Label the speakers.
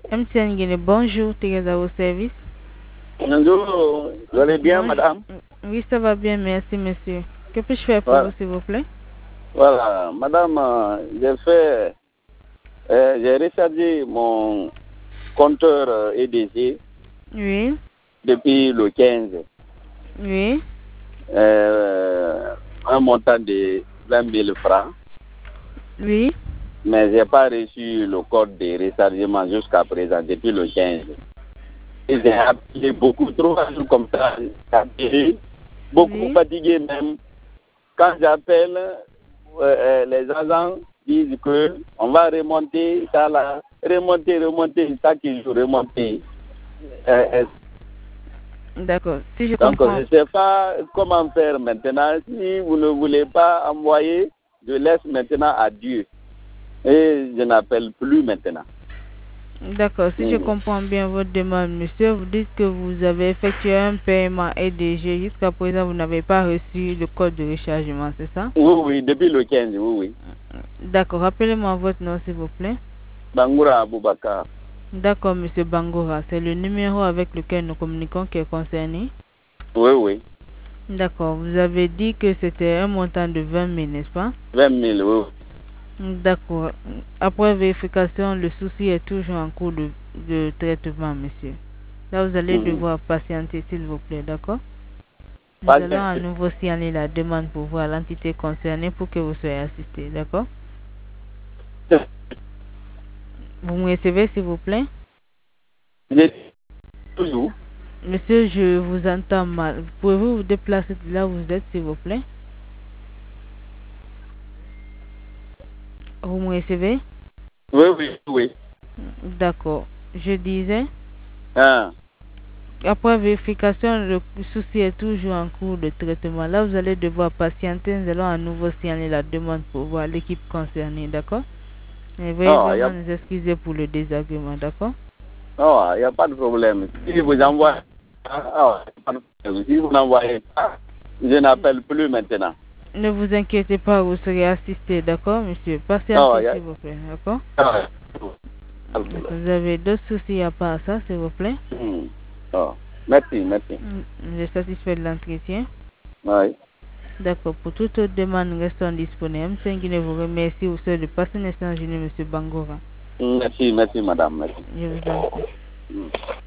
Speaker 1: MTN Guinée, bonjour, Thérèse à vos services.
Speaker 2: Bonjour, vous allez bien,
Speaker 1: Bonjour.
Speaker 2: madame?
Speaker 1: Oui, ça va bien, merci, monsieur. Que puis-je faire pour
Speaker 2: Voilà,
Speaker 1: vous, s'il vous plaît?
Speaker 2: voilà. Madame, j'ai rechargé mon compteur EDG
Speaker 1: Oui,
Speaker 2: depuis le 15.
Speaker 1: oui,
Speaker 2: Un montant de 20 000 francs,
Speaker 1: oui.
Speaker 2: mais j'ai pas reçu le code de rechargement jusqu'à présent, depuis le 15. Et j'ai appelé beaucoup trop comme ça, j'ai appelé, beaucoup
Speaker 1: Oui.
Speaker 2: fatigué même. Quand j'appelle, les agents disent que on va remonter, ça là, remonter, chaque jour, remonter.
Speaker 1: D'accord, si je
Speaker 2: Donc, je
Speaker 1: comprends.
Speaker 2: ne sais pas comment faire maintenant. Si vous ne voulez pas envoyer, je laisse maintenant à Dieu. Et je n'appelle plus maintenant.
Speaker 1: D'accord, si je
Speaker 2: Mm.
Speaker 1: comprends bien votre demande, monsieur, vous dites que vous avez effectué un paiement EDG. Jusqu'à présent, vous n'avez pas reçu le code de rechargement, c'est ça?
Speaker 2: Oui, oui, depuis le 15, oui, oui.
Speaker 1: D'accord, rappelez-moi votre nom, s'il vous plaît.
Speaker 2: Bangoura Aboubakar.
Speaker 1: D'accord, monsieur Bangora, c'est le numéro avec lequel nous communiquons qui est concerné.
Speaker 2: Oui, oui.
Speaker 1: D'accord, vous avez dit que c'était un montant de 20 000, n'est-ce pas?
Speaker 2: 20 000, oui.
Speaker 1: D'accord. Après vérification, le souci est toujours en cours de traitement, monsieur. Là, vous allez
Speaker 2: Mhm.
Speaker 1: devoir patienter, s'il vous plaît, d'accord? Nous
Speaker 2: Pas
Speaker 1: allons à nouveau signaler la demande pour voir l'entité concernée pour que vous soyez assisté, d'accord? Vous me recevez, s'il vous plaît?
Speaker 2: Toujours.
Speaker 1: Monsieur, je vous entends mal. Pouvez-vous vous déplacer de là où vous êtes, s'il vous plaît? Vous me recevez?
Speaker 2: Oui, oui, oui.
Speaker 1: D'accord. Je disais,
Speaker 2: Ah.
Speaker 1: après vérification, le souci est toujours en cours de traitement. Là, vous allez devoir patienter. Nous allons à nouveau signaler la demande pour voir l'équipe concernée, d'accord? Et veuillez
Speaker 2: Non,
Speaker 1: vraiment nous excuser pour le désagrément, d'accord?
Speaker 2: il n'y a pas de problème. Si vous envoyez, si vous n'envoyez pas, je n'appelle plus maintenant.
Speaker 1: Ne vous inquiétez pas, vous serez assisté, d'accord, monsieur?
Speaker 2: Non,
Speaker 1: Patientez, s'il vous plaît, d'accord?
Speaker 2: ah,
Speaker 1: Vous avez d'autres soucis à part ça, s'il vous plaît?
Speaker 2: oh, merci, merci.
Speaker 1: Je suis satisfait de l'entretien.
Speaker 2: Oui.
Speaker 1: D'accord, pour toute autre demande, nous restons disponibles. M. Guinée vous remercie au sein de passer un instant, monsieur Bangora.
Speaker 2: Merci, merci, madame. Merci.
Speaker 1: Je vous en prie.